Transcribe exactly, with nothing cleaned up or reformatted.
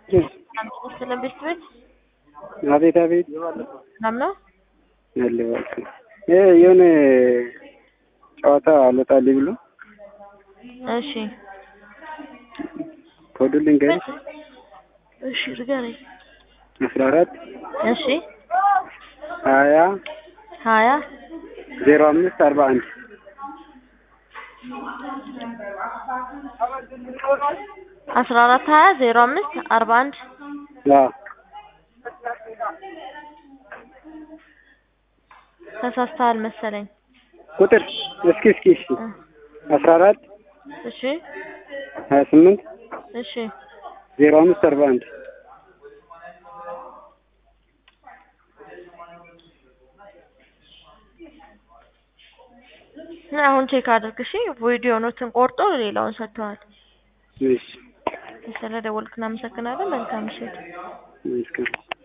ሰላም ቤት ቤት አቤት አቤት ሰላም ነው ያለ በቃ እ የሆነ ጨዋታ አልወጣልኝ ብሎ እሺ ኮዱን ልንገርሽ እሺ ንገረኝ አስራ አራት እሺ ሀያ ሀያ ዜሮ አምስት አርባ አንድ አስራ አራት ሀያ ዜሮ አምስት አርባ አንድ አዎ ተሳስተሃል መሰለኝ ቁጥር እስኪ እስኪ እሺ እ አስራ አራት እሺ ሀያ ስምንት እሺ ዜሮ አምስት አርባ አንድ አሁን ቼክ አድርግ እሺ ቪዲዮውን ቆርጦ ሌላውን ሰጥቷል እሺ ስለደወልክ እናመሰግናለን መልካም ምሽት መስከረም